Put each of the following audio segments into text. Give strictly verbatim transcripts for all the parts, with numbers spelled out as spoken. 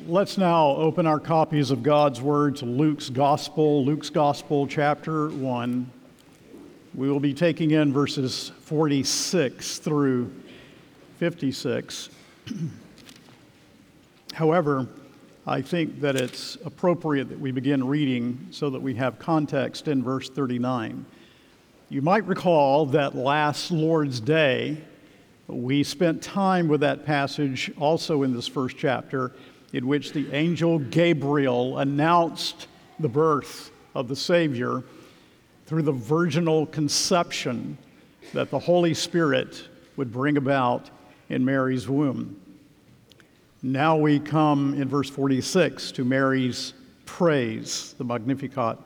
Let's now open our copies of God's Word to Luke's Gospel, Luke's Gospel, chapter one. We will be taking in verses forty-six through fifty-six. However, I think that it's appropriate that we begin reading so that we have context in verse thirty-nine. You might recall that last Lord's Day, we spent time with that passage also in this first chapter, in which the angel Gabriel announced the birth of the Savior through the virginal conception that the Holy Spirit would bring about in Mary's womb. Now we come in verse forty-six to Mary's praise, the Magnificat.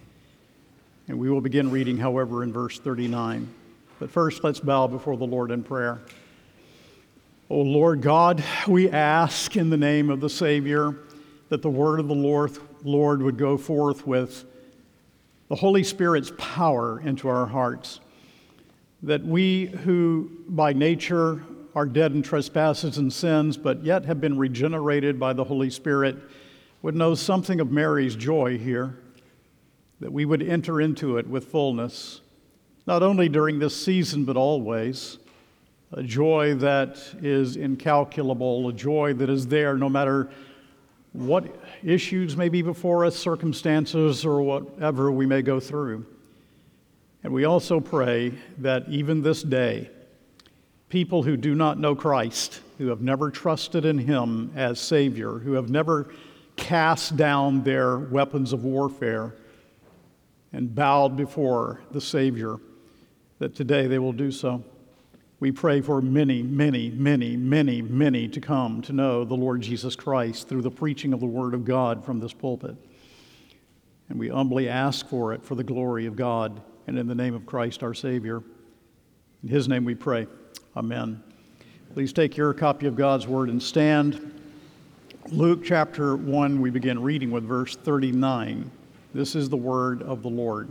And we will begin reading, however, in verse thirty-nine. But first, let's bow before the Lord in prayer. O Lord God, we ask in the name of the Savior that the word of the Lord, Lord would go forth with the Holy Spirit's power into our hearts, that we who by nature are dead in trespasses and sins, but yet have been regenerated by the Holy Spirit, would know something of Mary's joy here, that we would enter into it with fullness, not only during this season, but always. A joy that is incalculable, a joy that is there no matter what issues may be before us, circumstances, or whatever we may go through. And we also pray that even this day, people who do not know Christ, who have never trusted in Him as Savior, who have never cast down their weapons of warfare and bowed before the Savior, that today they will do so. We pray for many, many, many, many, many to come to know the Lord Jesus Christ through the preaching of the Word of God from this pulpit. And we humbly ask for it for the glory of God and in the name of Christ our Savior. In His name we pray. Amen. Please take your copy of God's Word and stand. Luke chapter one, we begin reading with verse thirty-nine. This is the word of the Lord.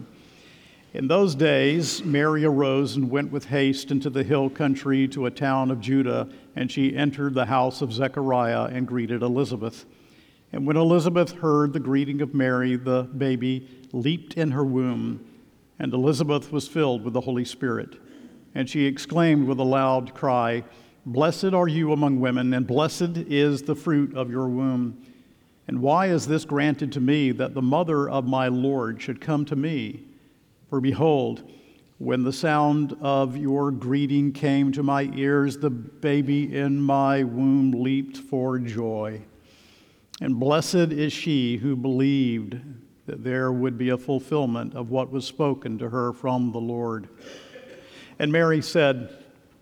In those days, Mary arose and went with haste into the hill country to a town of Judah, and she entered the house of Zechariah and greeted Elizabeth. And when Elizabeth heard the greeting of Mary, the baby leaped in her womb, and Elizabeth was filled with the Holy Spirit. And she exclaimed with a loud cry, "Blessed are you among women, and blessed is the fruit of your womb. And why is this granted to me, that the mother of my Lord should come to me? For behold, when the sound of your greeting came to my ears, the baby in my womb leaped for joy. And blessed is she who believed that there would be a fulfillment of what was spoken to her from the Lord." And Mary said,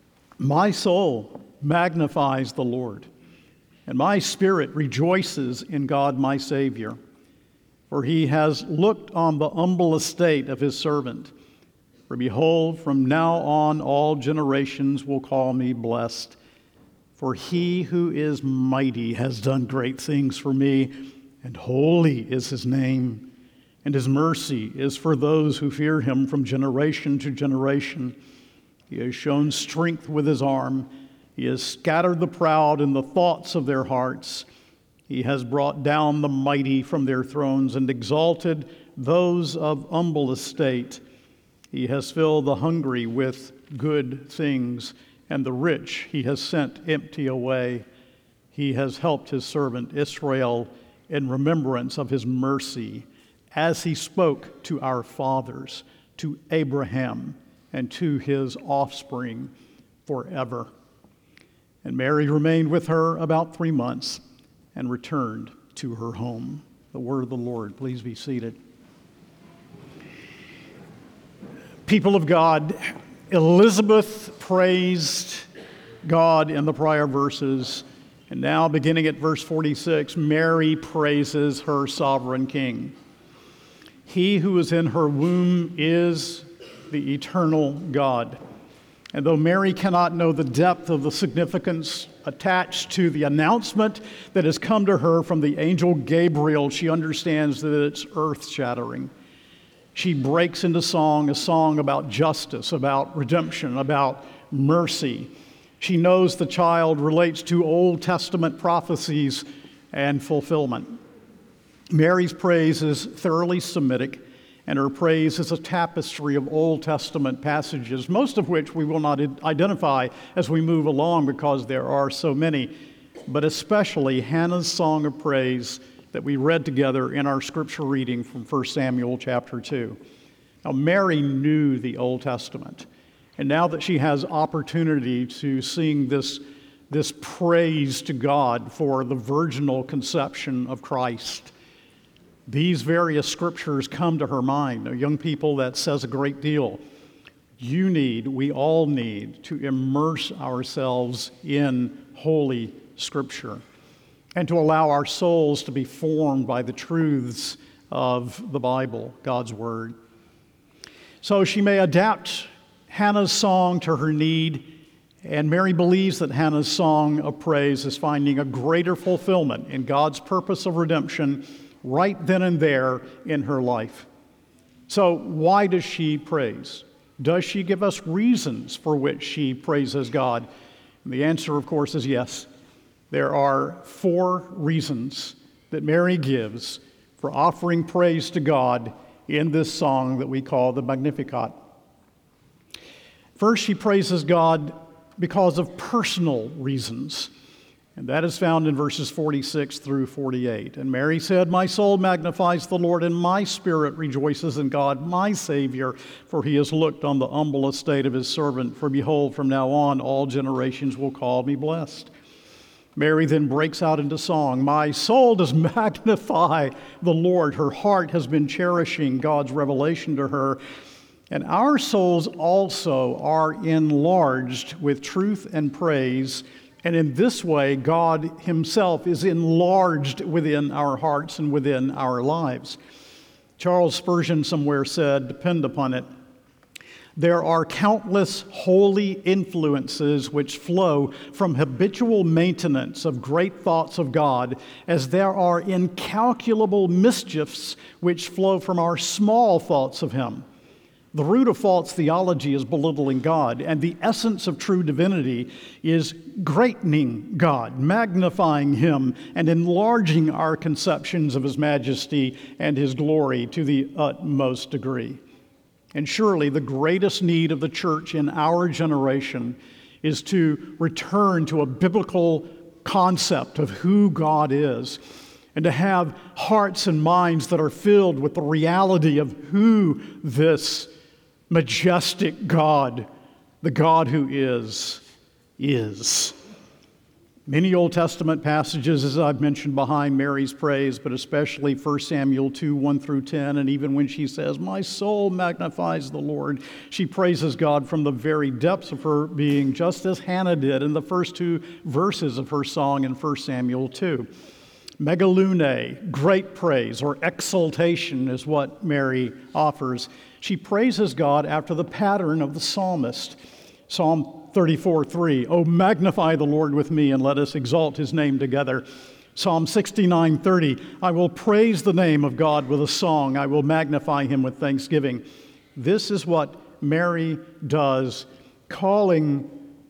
"My soul magnifies the Lord, and my spirit rejoices in God my Savior. For He has looked on the humble estate of His servant. For behold, from now on all generations will call me blessed. For He who is mighty has done great things for me, and holy is His name. And His mercy is for those who fear Him from generation to generation. He has shown strength with His arm. He has scattered the proud in the thoughts of their hearts. He has brought down the mighty from their thrones and exalted those of humble estate. He has filled the hungry with good things, and the rich He has sent empty away. He has helped His servant Israel in remembrance of His mercy, as He spoke to our fathers, to Abraham, and to his offspring forever." And Mary remained with her about three months and returned to her home. The word of the Lord. Please be seated. People of God, Elizabeth praised God in the prior verses, and now beginning at verse forty-six, Mary praises her sovereign King. He who is in her womb is the eternal God. And though Mary cannot know the depth of the significance attached to the announcement that has come to her from the angel Gabriel, she understands that it's earth-shattering. She breaks into song, a song about justice, about redemption, about mercy. She knows the child relates to Old Testament prophecies and fulfillment. Mary's praise is thoroughly Semitic, and her praise is a tapestry of Old Testament passages, most of which we will not identify as we move along because there are so many, but especially Hannah's song of praise that we read together in our scripture reading from First Samuel chapter two. Now, Mary knew the Old Testament, and now that she has opportunity to sing this, this praise to God for the virginal conception of Christ, these various scriptures come to her mind. Now, young people, that says a great deal. You need, we all need, to immerse ourselves in Holy Scripture and to allow our souls to be formed by the truths of the Bible, God's Word. So she may adapt Hannah's song to her need, and Mary believes that Hannah's song of praise is finding a greater fulfillment in God's purpose of redemption right then and there in her life. So why does she praise? Does she give us reasons for which she praises God? And the answer, of course, is yes. There are four reasons that Mary gives for offering praise to God in this song that we call the Magnificat. First, she praises God because of personal reasons. And that is found in verses forty-six through forty-eight. And Mary said, "My soul magnifies the Lord, and my spirit rejoices in God, my Savior, for he has looked on the humble estate of his servant. For behold, from now on all generations will call me blessed." Mary then breaks out into song. My soul does magnify the Lord. Her heart has been cherishing God's revelation to her. And our souls also are enlarged with truth and praise. And in this way, God himself is enlarged within our hearts and within our lives. Charles Spurgeon somewhere said, depend upon it, there are countless holy influences which flow from habitual maintenance of great thoughts of God, as there are incalculable mischiefs which flow from our small thoughts of him. The root of false theology is belittling God, and the essence of true divinity is greatening God, magnifying him, and enlarging our conceptions of his majesty and his glory to the utmost degree. And surely the greatest need of the church in our generation is to return to a biblical concept of who God is, and to have hearts and minds that are filled with the reality of who this majestic God, the God who is, is. Many Old Testament passages, as I've mentioned, behind Mary's praise, but especially First Samuel two, one through ten, and even when she says, my soul magnifies the Lord, she praises God from the very depths of her being, just as Hannah did in the first two verses of her song in First Samuel two. Megalune, great praise or exaltation is what Mary offers. She praises God after the pattern of the psalmist. Psalm thirty-four, three, oh, magnify the Lord with me and let us exalt his name together. Psalm sixty-nine, thirty, I will praise the name of God with a song. I will magnify him with thanksgiving. This is what Mary does, calling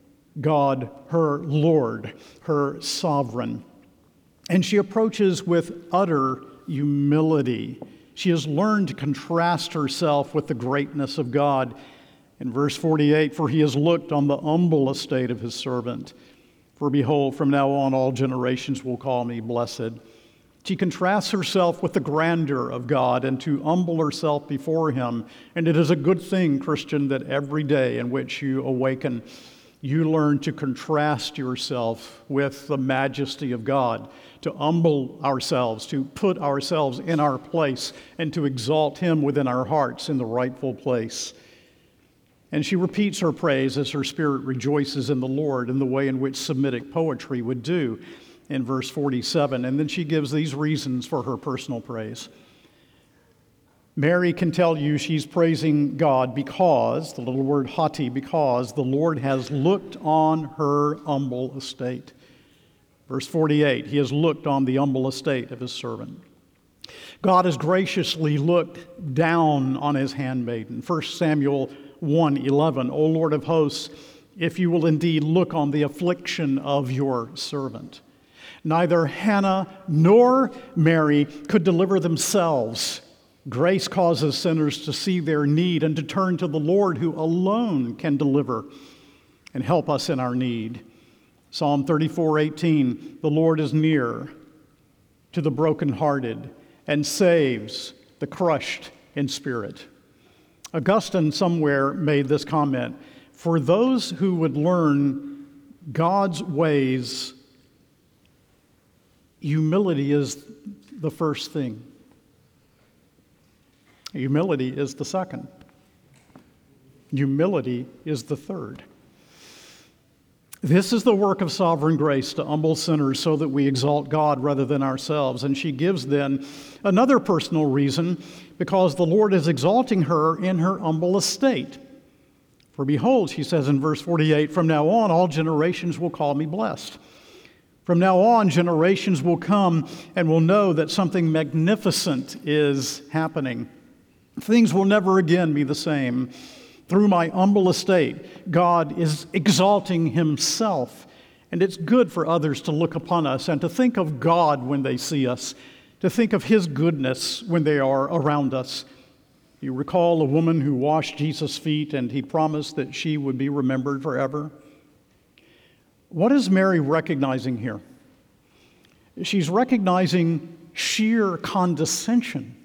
God her Lord, her sovereign. And she approaches with utter humility. She has learned to contrast herself with the greatness of God. In verse forty-eight, for he has looked on the humble estate of his servant. For behold, from now on all generations will call me blessed. She contrasts herself with the grandeur of God and to humble herself before him. And it is a good thing, Christian, that every day in which you awaken, you learn to contrast yourself with the majesty of God, to humble ourselves, to put ourselves in our place, and to exalt him within our hearts in the rightful place. And she repeats her praise as her spirit rejoices in the Lord in the way in which Semitic poetry would do in verse forty-seven. And then she gives these reasons for her personal praise. Mary can tell you she's praising God because, the little word hati, because the Lord has looked on her humble estate. Verse forty-eight, he has looked on the humble estate of his servant. God has graciously looked down on his handmaiden. First Samuel one eleven, O Lord of hosts, if you will indeed look on the affliction of your servant. Neither Hannah nor Mary could deliver themselves. Grace causes sinners to see their need and to turn to the Lord, who alone can deliver and help us in our need. Psalm thirty-four eighteen, the Lord is near to the brokenhearted and saves the crushed in spirit. Augustine somewhere made this comment: for those who would learn God's ways, humility is the first thing. Humility is the second. Humility is the third. This is the work of sovereign grace, to humble sinners so that we exalt God rather than ourselves. And she gives then another personal reason, because the Lord is exalting her in her humble estate. For behold, she says in verse forty-eight, from now on all generations will call me blessed. From now on generations will come and will know that something magnificent is happening. Things will never again be the same. Through my humble estate, God is exalting himself. And it's good for others to look upon us and to think of God when they see us, to think of his goodness when they are around us. You recall a woman who washed Jesus' feet, and he promised that she would be remembered forever. What is Mary recognizing here? She's recognizing sheer condescension.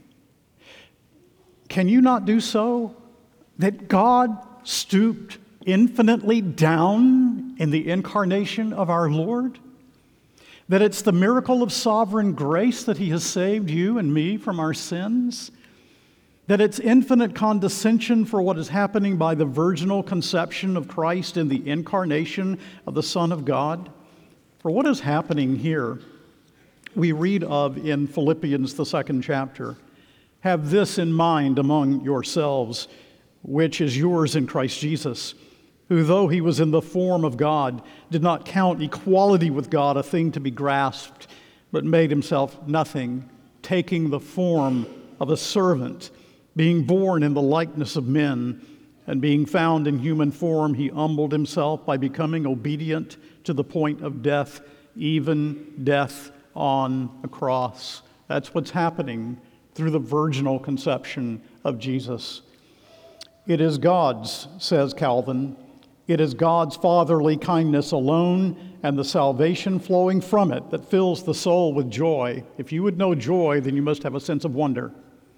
Can you not do so? That God stooped infinitely down in the incarnation of our Lord? That it's the miracle of sovereign grace that he has saved you and me from our sins? That it's infinite condescension for what is happening by the virginal conception of Christ in the incarnation of the Son of God? For what is happening here, we read of in Philippians, the second chapter. Have this in mind among yourselves, which is yours in Christ Jesus, who, though he was in the form of God, did not count equality with God a thing to be grasped, but made himself nothing, taking the form of a servant, being born in the likeness of men, and being found in human form, he humbled himself by becoming obedient to the point of death, even death on a cross. That's what's happening through the virginal conception of Jesus. It is God's, says Calvin, it is God's fatherly kindness alone and the salvation flowing from it that fills the soul with joy. If you would know joy, then you must have a sense of wonder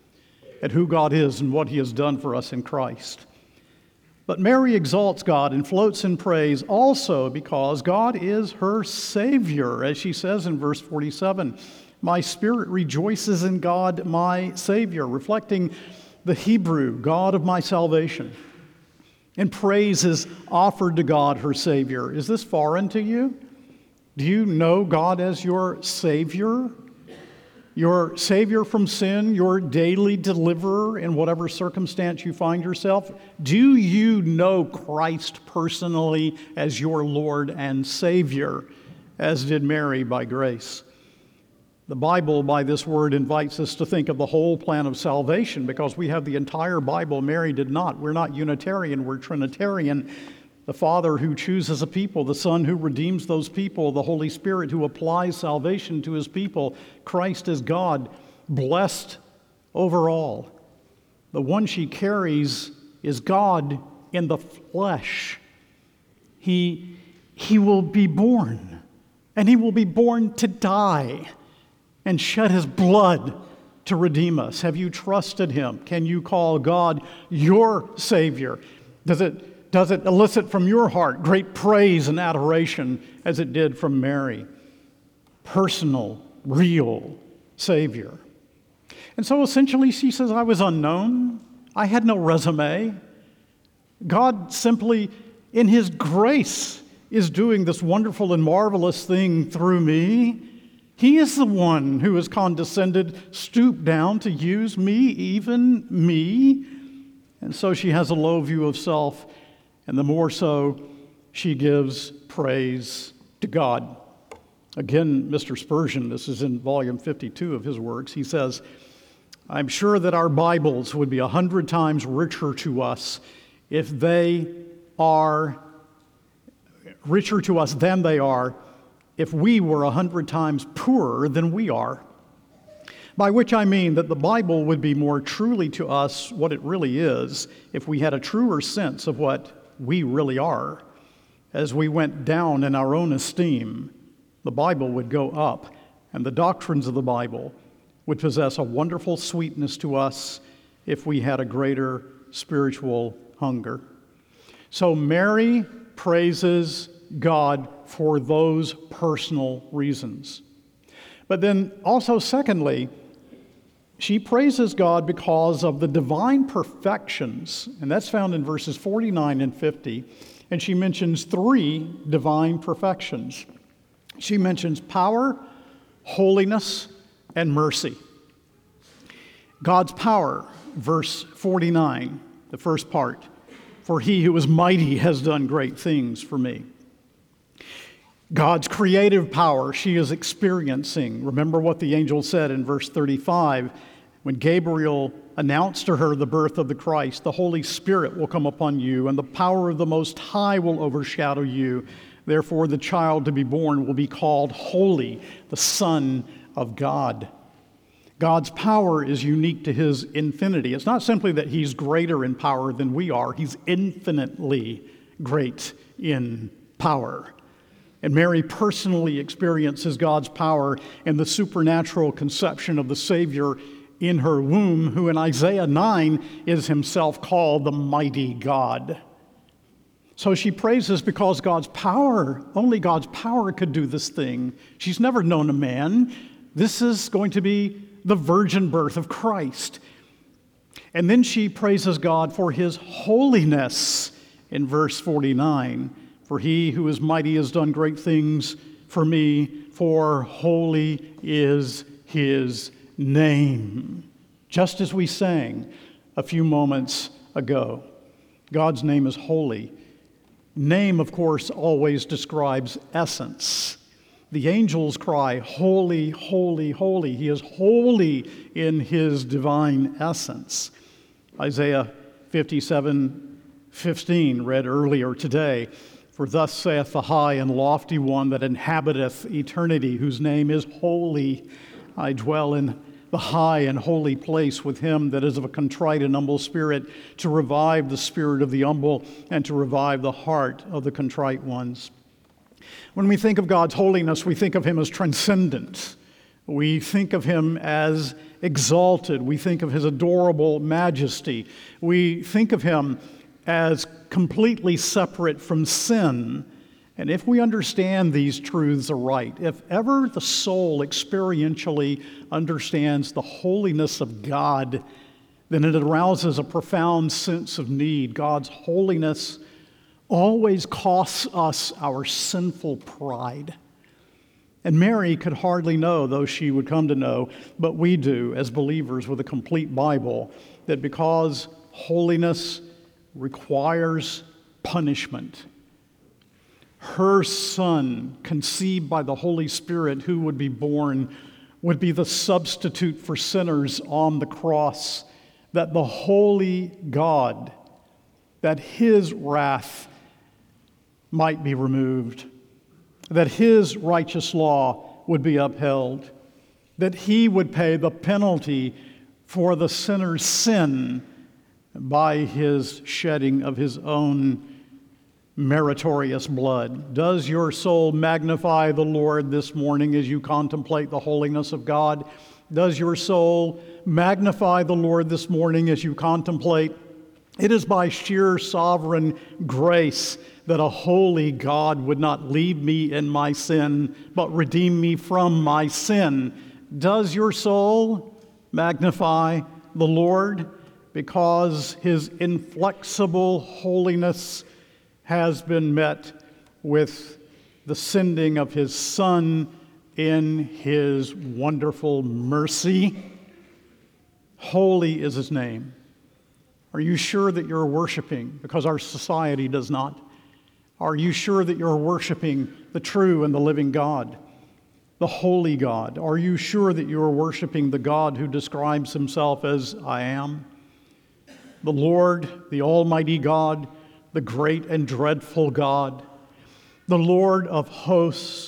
at who God is and what he has done for us in Christ. But Mary exalts God and floats in praise also because God is her Savior, as she says in verse forty-seven. My spirit rejoices in God, my Savior, reflecting the Hebrew, God of my salvation. And praise is offered to God, her Savior. Is this foreign to you? Do you know God as your Savior? Your Savior from sin, your daily deliverer in whatever circumstance you find yourself? Do you know Christ personally as your Lord and Savior, as did Mary by grace? The Bible, by this word, invites us to think of the whole plan of salvation because we have the entire Bible. Mary did not. We're not Unitarian, we're Trinitarian. The Father who chooses a people, the Son who redeems those people, the Holy Spirit who applies salvation to his people. Christ is God, blessed over all. The one she carries is God in the flesh. He, he will be born, and he will be born to die and shed his blood to redeem us. Have you trusted him? Can you call God your Savior? Does it, does it elicit from your heart great praise and adoration as it did from Mary? Personal, real Savior. And so essentially she says, I was unknown. I had no resume. God simply, in his grace, is doing this wonderful and marvelous thing through me. He is the one who has condescended, stooped down to use me, even me. And so she has a low view of self, and the more so, she gives praise to God. Again, Mister Spurgeon, this is in volume fifty-two of his works, he says, I'm sure that our Bibles would be a hundred times richer to us if they are richer to us than they are if we were a hundred times poorer than we are. By which I mean that the Bible would be more truly to us what it really is if we had a truer sense of what we really are. As we went down in our own esteem, the Bible would go up, and the doctrines of the Bible would possess a wonderful sweetness to us if we had a greater spiritual hunger. So Mary praises God for those personal reasons. But then also, secondly, she praises God because of the divine perfections, and that's found in verses forty-nine and fifty, and she mentions three divine perfections. She mentions power, holiness, and mercy. God's power, verse forty-nine, the first part, for he who is mighty has done great things for me. God's creative power she is experiencing. Remember what the angel said in verse thirty-five, when Gabriel announced to her the birth of the Christ, the Holy Spirit will come upon you, and the power of the Most High will overshadow you. Therefore, the child to be born will be called Holy, the Son of God. God's power is unique to his infinity. It's not simply that he's greater in power than we are. He's infinitely great in power. And Mary personally experiences God's power in the supernatural conception of the Savior in her womb, who in Isaiah nine is himself called the mighty God. So she praises because God's power, only God's power could do this thing. She's never known a man. This is going to be the virgin birth of Christ. And then she praises God for his holiness in verse forty-nine. For he who is mighty has done great things for me, for holy is his name. Just as we sang a few moments ago, God's name is holy. Name, of course, always describes essence. The angels cry, holy, holy, holy. He is holy in his divine essence. Isaiah fifty-seven fifteen, read earlier today. For thus saith the high and lofty one that inhabiteth eternity, whose name is holy. I dwell in the high and holy place with him that is of a contrite and humble spirit, to revive the spirit of the humble and to revive the heart of the contrite ones. When we think of God's holiness, we think of him as transcendent. We think of him as exalted. We think of his adorable majesty. We think of him as completely separate from sin. And if we understand these truths aright, if ever the soul experientially understands the holiness of God, then it arouses a profound sense of need. God's holiness always costs us our sinful pride. And Mary could hardly know, though she would come to know, but we do as believers with a complete Bible, that because holiness requires punishment, her Son, conceived by the Holy Spirit, who would be born, would be the substitute for sinners on the cross, that the holy God, that his wrath might be removed, that his righteous law would be upheld, that he would pay the penalty for the sinner's sin by his shedding of his own meritorious blood. Does your soul magnify the Lord this morning as you contemplate the holiness of God? Does your soul magnify the Lord this morning as you contemplate? It is by sheer sovereign grace that a holy God would not leave me in my sin, but redeem me from my sin. Does your soul magnify the Lord because his inflexible holiness has been met with the sending of his Son in his wonderful mercy? Holy is his name. Are you sure that you're worshiping? Because our society does not. Are you sure that you're worshiping the true and the living God, the holy God? Are you sure that you're worshiping the God who describes himself as I am? The Lord, the Almighty God, the great and dreadful God, the Lord of hosts,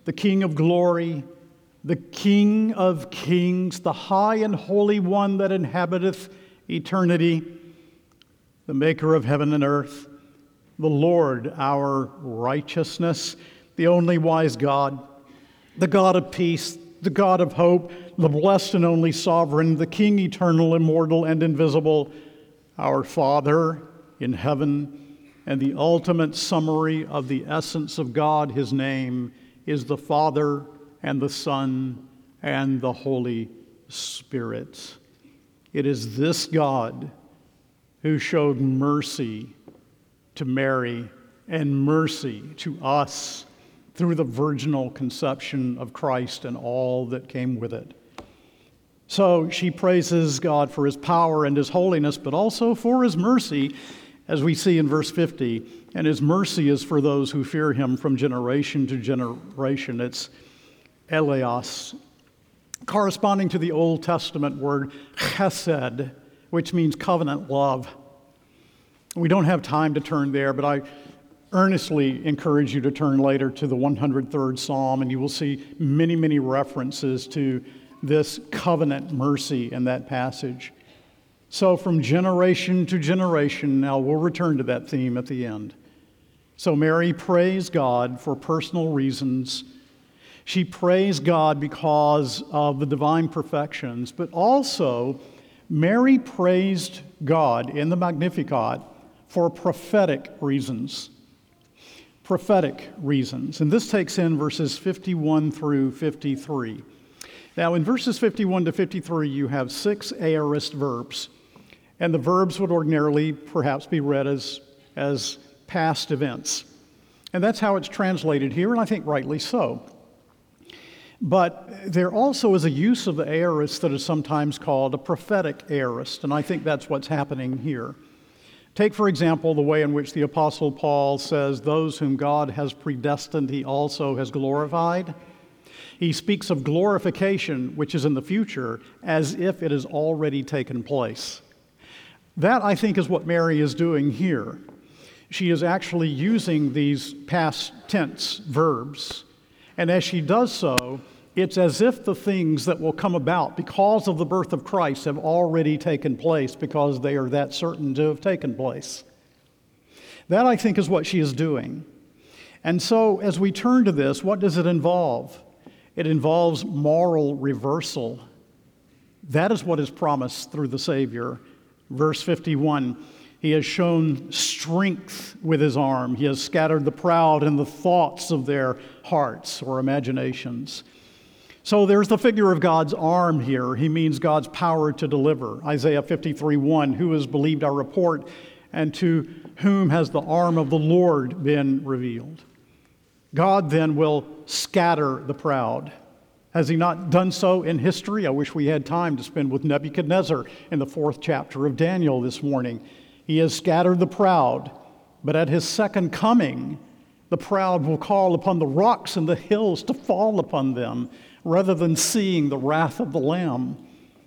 the King of glory, the King of kings, the high and holy one that inhabiteth eternity, the maker of heaven and earth, the Lord our righteousness, the only wise God, the God of peace, the God of hope, the blessed and only sovereign, the King eternal, immortal, and invisible, our Father in heaven, and the ultimate summary of the essence of God, his name, is the Father and the Son and the Holy Spirit. It is this God who showed mercy to Mary and mercy to us through the virginal conception of Christ and all that came with it. So she praises God for his power and his holiness, but also for his mercy, as we see in verse fifty. And his mercy is for those who fear him from generation to generation. It's eleos, corresponding to the Old Testament word chesed, which means covenant love. We don't have time to turn there, but I earnestly encourage you to turn later to the one hundred third Psalm, and you will see many, many references to this covenant mercy in that passage. So from generation to generation, now we'll return to that theme at the end. So Mary praised God for personal reasons. She praised God because of the divine perfections, but also Mary praised God in the Magnificat for prophetic reasons. Prophetic reasons. And this takes in verses fifty-one through fifty-three. Now, in verses fifty-one to fifty-three, you have six aorist verbs. And the verbs would ordinarily perhaps be read as, as past events. And that's how it's translated here, and I think rightly so. But there also is a use of the aorist that is sometimes called a prophetic aorist, and I think that's what's happening here. Take, for example, the way in which the Apostle Paul says, those whom God has predestined, he also has glorified. He speaks of glorification, which is in the future, as if it has already taken place. That, I think, is what Mary is doing here. She is actually using these past tense verbs. And as she does so, it's as if the things that will come about because of the birth of Christ have already taken place because they are that certain to have taken place. That, I think, is what she is doing. And so, as we turn to this, what does it involve? It involves moral reversal. That is what is promised through the Savior. Verse fifty-one, he has shown strength with his arm. He has scattered the proud in the thoughts of their hearts or imaginations. So there's the figure of God's arm here. He means God's power to deliver. Isaiah fifty-three one, who has believed our report, and to whom has the arm of the Lord been revealed? God then will scatter the proud. Has he not done so in history? I wish we had time to spend with Nebuchadnezzar in the fourth chapter of Daniel this morning. He has scattered the proud, but at his second coming, the proud will call upon the rocks and the hills to fall upon them, rather than seeing the wrath of the Lamb.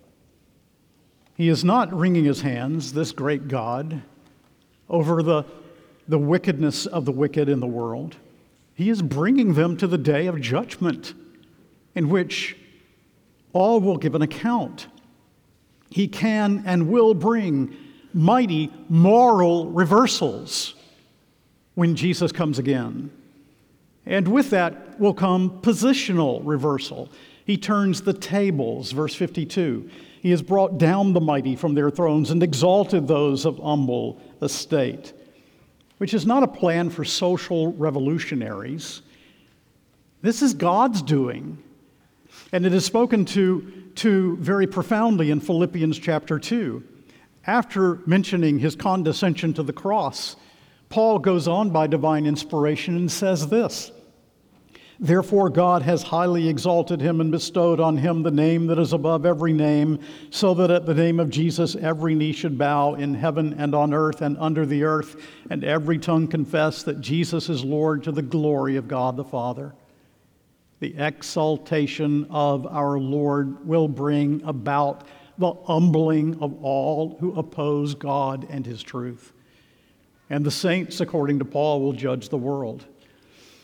He is not wringing his hands, this great God, over the, the wickedness of the wicked in the world. He is bringing them to the day of judgment, in which all will give an account. He can and will bring mighty moral reversals when Jesus comes again. And with that will come positional reversal. He turns the tables, verse fifty-two. He has brought down the mighty from their thrones and exalted those of humble estate, which is not a plan for social revolutionaries. This is God's doing. And it is spoken to, to very profoundly in Philippians chapter two. After mentioning his condescension to the cross, Paul goes on by divine inspiration and says this, therefore God has highly exalted him and bestowed on him the name that is above every name, so that at the name of Jesus every knee should bow in heaven and on earth and under the earth, and every tongue confess that Jesus is Lord, to the glory of God the Father. The exaltation of our Lord will bring about the humbling of all who oppose God and his truth. And the saints, according to Paul, will judge the world.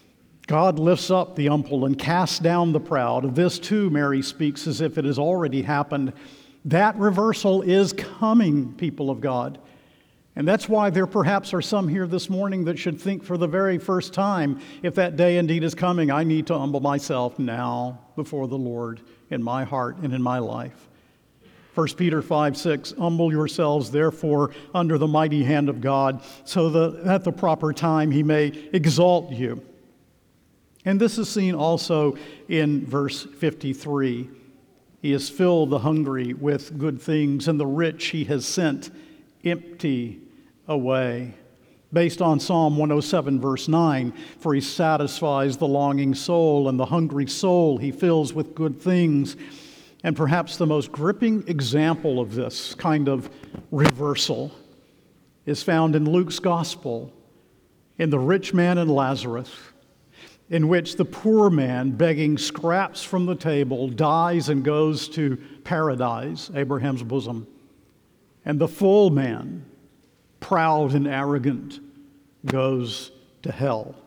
God lifts up the humble and casts down the proud. Of this too, Mary speaks as if it has already happened. That reversal is coming, people of God. And that's why there perhaps are some here this morning that should think for the very first time, if that day indeed is coming, I need to humble myself now before the Lord in my heart and in my life. First Peter five six, humble yourselves therefore under the mighty hand of God, so that at the proper time he may exalt you. And this is seen also in verse fifty-three. He has filled the hungry with good things, and the rich he has sent empty away. Based on Psalm one oh seven, verse nine, for he satisfies the longing soul, and the hungry soul he fills with good things. And perhaps the most gripping example of this kind of reversal is found in Luke's gospel, in the rich man and Lazarus, in which the poor man, begging scraps from the table, dies and goes to paradise, Abraham's bosom. And the full man, proud and arrogant, goes to hell.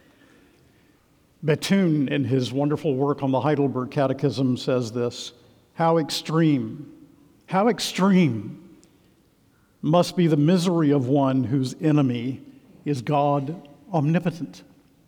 Bethune, in his wonderful work on the Heidelberg Catechism, says this: how extreme, how extreme must be the misery of one whose enemy is God omnipotent.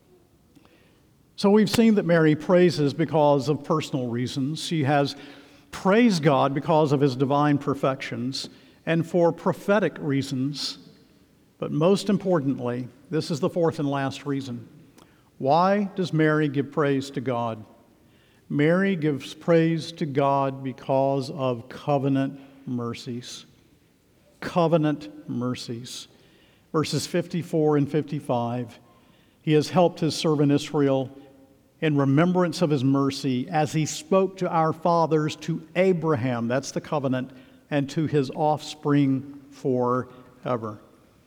So we've seen that Mary praises because of personal reasons. She has praised God because of his divine perfections and for prophetic reasons. But most importantly, this is the fourth and last reason. Why does Mary give praise to God? Mary gives praise to God because of covenant mercies. Covenant mercies. Verses fifty-four and fifty-five. He has helped his servant Israel in remembrance of his mercy as he spoke to our fathers, to Abraham, that's the covenant, and to his offspring forever.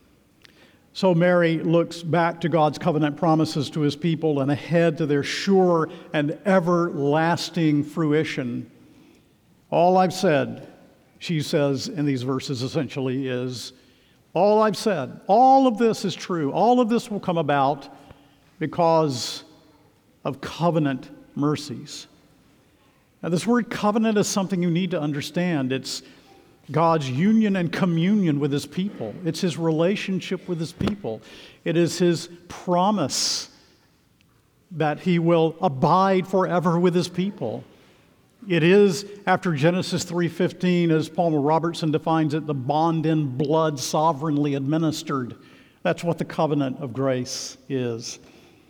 So Mary looks back to God's covenant promises to his people and ahead to their sure and everlasting fruition. All I've said, she says in these verses essentially, is all I've said, all of this is true. All of this will come about because of covenant mercies. Now, this word covenant is something you need to understand. It's God's union and communion with his people. It's his relationship with his people. It is his promise that he will abide forever with his people. It is, after Genesis three fifteen, as Palmer Robertson defines it, the bond in blood sovereignly administered. That's what the covenant of grace is.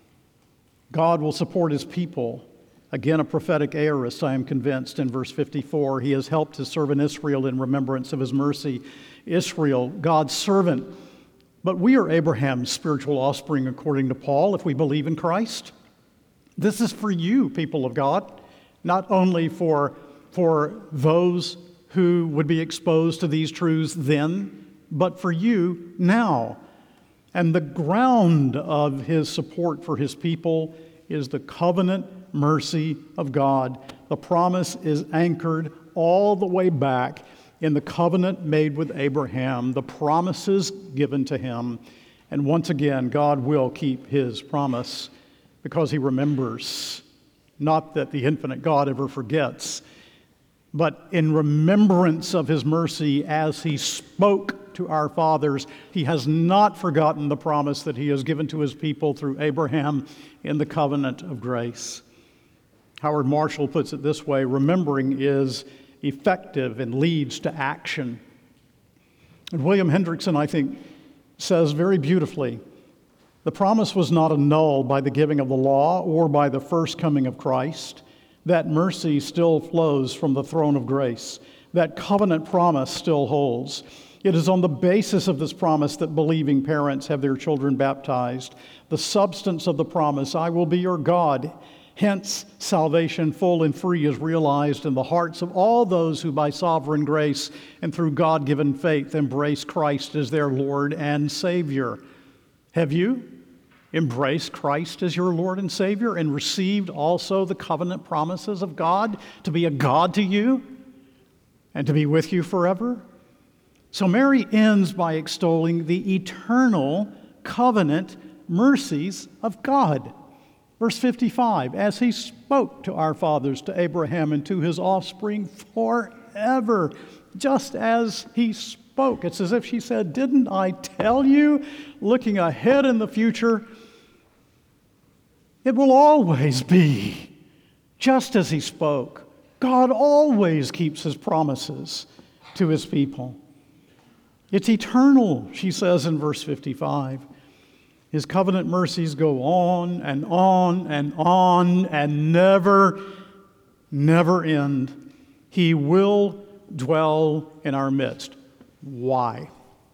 God will support his people. Again, a prophetic aorist, I am convinced, in verse fifty-four. He has helped his servant Israel in remembrance of his mercy. Israel, God's servant. But we are Abraham's spiritual offspring, according to Paul, if we believe in Christ. This is for you, people of God, not only for, for those who would be exposed to these truths then, but for you now. And the ground of his support for his people is the covenant mercy of God. The promise is anchored all the way back in the covenant made with Abraham, the promises given to him. And once again, God will keep his promise because he remembers. Not that the infinite God ever forgets, but in remembrance of his mercy as he spoke to our fathers, he has not forgotten the promise that he has given to his people through Abraham in the covenant of grace. Howard Marshall puts it this way: remembering is effective and leads to action. And William Hendrickson, I think, says very beautifully, the promise was not annulled by the giving of the law or by the first coming of Christ. That mercy still flows from the throne of grace. That covenant promise still holds. It is on the basis of this promise that believing parents have their children baptized. The substance of the promise, I will be your God. Hence, salvation full and free is realized in the hearts of all those who by sovereign grace and through God-given faith embrace Christ as their Lord and Savior. Have you embraced Christ as your Lord and Savior and received also the covenant promises of God to be a God to you and to be with you forever? So Mary ends by extolling the eternal covenant mercies of God. Verse fifty-five, as he spoke to our fathers, to Abraham and to his offspring forever, just as he spoke. It's as if she said, didn't I tell you, looking ahead in the future, it will always be just as he spoke. God always keeps his promises to his people. It's eternal, she says in verse fifty-five. His covenant mercies go on and on and on and never, never end. He will dwell in our midst. Why?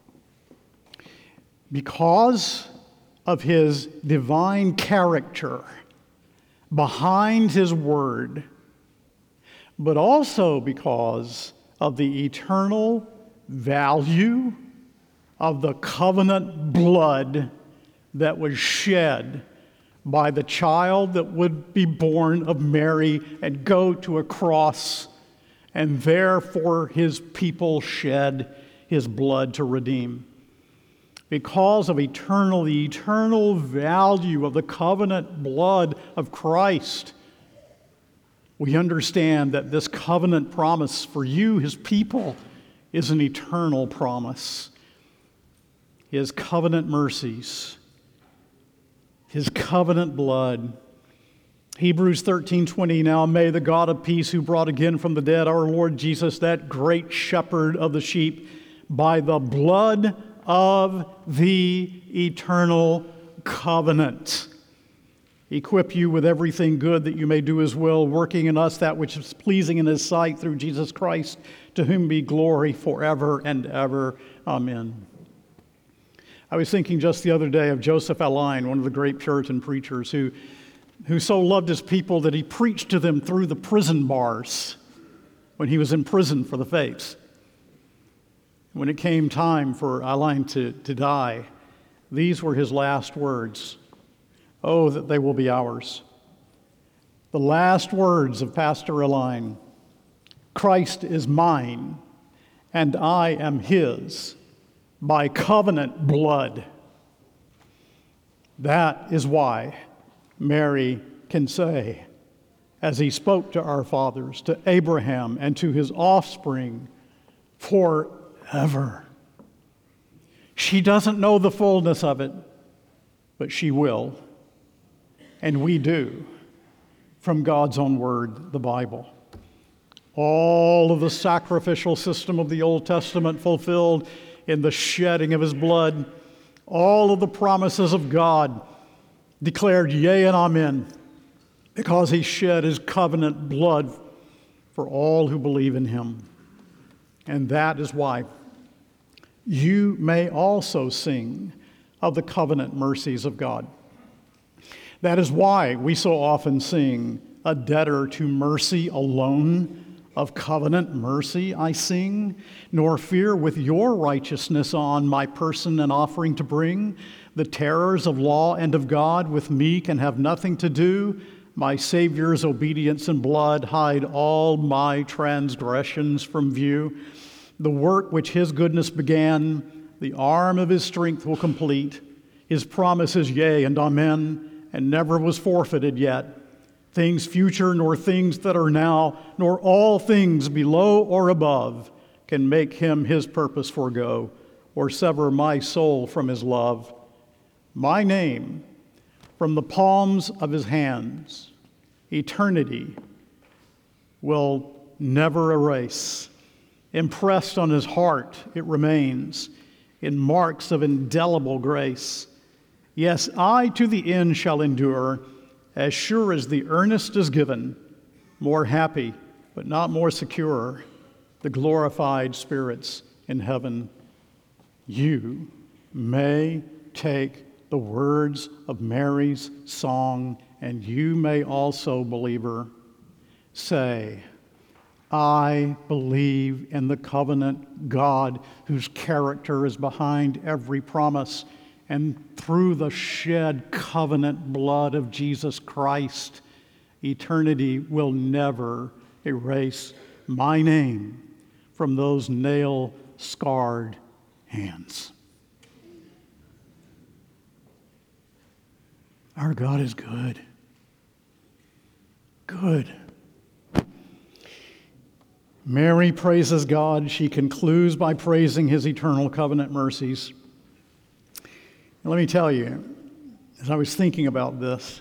Because of his divine character behind his word, but also because of the eternal value of the covenant blood that was shed by the child that would be born of Mary and go to a cross, and therefore his people shed his blood to redeem. Because of eternal, the eternal value of the covenant blood of Christ, we understand that this covenant promise for you, his people, is an eternal promise. His covenant mercies, his covenant blood. Hebrews thirteen twenty, now may the God of peace, who brought again from the dead our Lord Jesus, that great shepherd of the sheep, by the blood of the eternal covenant, equip you with everything good that you may do his will, working in us that which is pleasing in his sight through Jesus Christ, to whom be glory forever and ever. Amen. I was thinking just the other day of Joseph Alleine, one of the great Puritan preachers, who, who so loved his people that he preached to them through the prison bars when he was in prison for the faith. When it came time for Alleine to, to die, these were his last words. Oh, that they will be ours. The last words of Pastor Alleine: Christ is mine, and I am his, by covenant blood. That is why Mary can say, as he spoke to our fathers, to Abraham and to his offspring, forever. She doesn't know the fullness of it, but she will. And we do, from God's own word, the Bible. All of the sacrificial system of the Old Testament fulfilled in the shedding of his blood, all of the promises of God declared yea and amen, because he shed his covenant blood for all who believe in him. And that is why you may also sing of the covenant mercies of God. That is why we so often sing, a debtor to mercy alone. Of covenant mercy I sing, nor fear with your righteousness on my person an offering to bring. The terrors of law and of God with me can have nothing to do. My Savior's obedience and blood hide all my transgressions from view. The work which his goodness began, the arm of his strength will complete. His promise is yea and amen, and never was forfeited yet. Things future, nor things that are now, nor all things below or above can make him his purpose forego, or sever my soul from his love. My name from the palms of his hands, eternity will never erase. Impressed on his heart, it remains in marks of indelible grace. Yes, I to the end shall endure, as sure as the earnest is given, more happy, but not more secure, the glorified spirits in heaven. You may take the words of Mary's song, and you may also, believer, say, I believe in the covenant God whose character is behind every promise, and through the shed covenant blood of Jesus Christ, eternity will never erase my name from those nail-scarred hands. Our God is good. good. Mary praises God. She concludes by praising his eternal covenant mercies. And let me tell you, as I was thinking about this,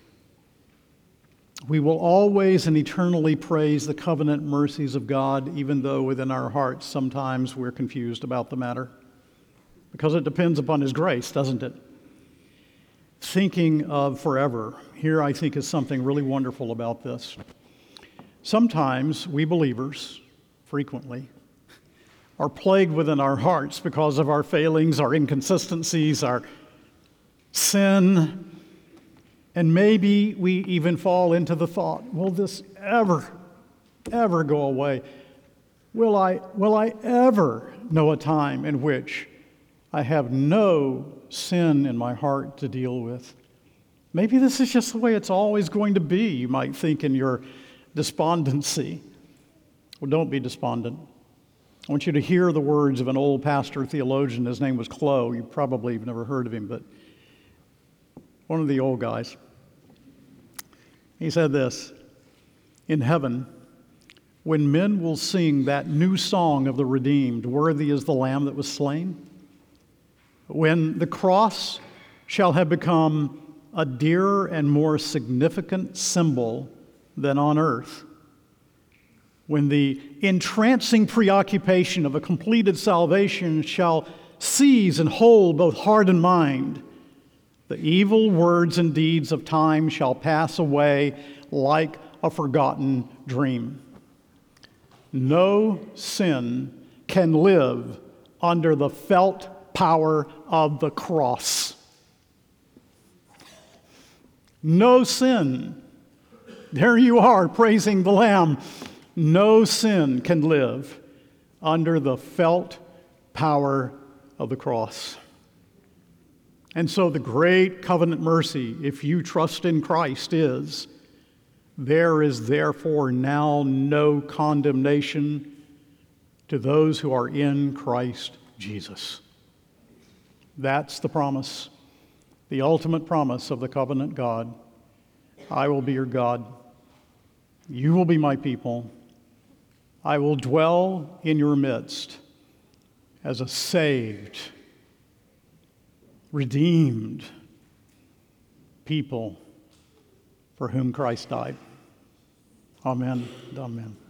we will always and eternally praise the covenant mercies of God, even though within our hearts sometimes we're confused about the matter. Because it depends upon his grace, doesn't it? Thinking of forever, here I think is something really wonderful about this. Sometimes we believers, frequently, are plagued within our hearts because of our failings, our inconsistencies, our sin, and maybe we even fall into the thought, will this ever, ever go away? Will I, will I ever know a time in which I have no sin in my heart to deal with? Maybe this is just the way it's always going to be, you might think in your despondency. Well, don't be despondent. I want you to hear the words of an old pastor theologian. His name was Clough. You probably have never heard of him, but one of the old guys. He said this, in heaven, when men will sing that new song of the redeemed, worthy is the Lamb that was slain, when the cross shall have become a dearer and more significant symbol than on earth, when the entrancing preoccupation of a completed salvation shall seize and hold both heart and mind, the evil words and deeds of time shall pass away like a forgotten dream. No sin can live under the felt power of the cross. No sin. There you are, praising the Lamb. No sin can live under the felt power of the cross. And so the great covenant mercy, if you trust in Christ, is, there is therefore now no condemnation to those who are in Christ Jesus. That's the promise, the ultimate promise of the covenant God. I will be your God. You will be my people. I will dwell in your midst as a saved, redeemed people for whom Christ died. Amen and amen.